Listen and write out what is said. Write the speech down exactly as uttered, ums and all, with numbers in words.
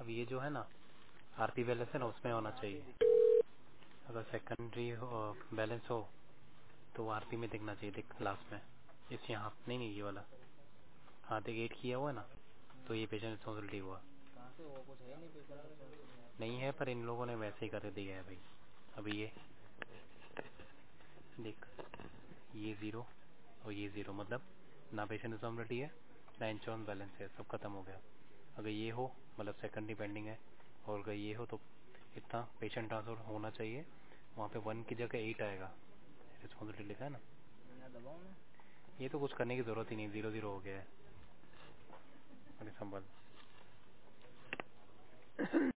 अब ये जो है ना आरती बैलेंस है ना उसमें होना चाहिए। अगर सेकेंडरी बैलेंस हो तो वो आरती में दिखना चाहिए। देख लास्ट में इस यहाँ नहीं नहीं ये वाला हाँ देख एड किया हुआ है ना तो ये पेशेंट रिस्पॉन्सिबिलिटी हुआ नहीं है पर इन लोगों ने वैसे ही कर दिया है भाई। अभी ये देख ये ज़ीरो और ये ज़ीरो मतलब ना पेशेंट रिस्पॉन्सिबिलिटी है ना इंश्योरेंस बैलेंस है, सब खत्म हो गया। अगर ये हो मतलब सेकेंडरी पेंडिंग है और अगर ये हो तो इतना पेशेंट ट्रांसफर होना चाहिए। वहाँ पे वन की जगह एट आएगा रिस्पॉन्सिबिलिटी लिखा है ना। ये तो कुछ करने की जरूरत ही नहीं, जीरो जीरो हो गया है। अरे संभल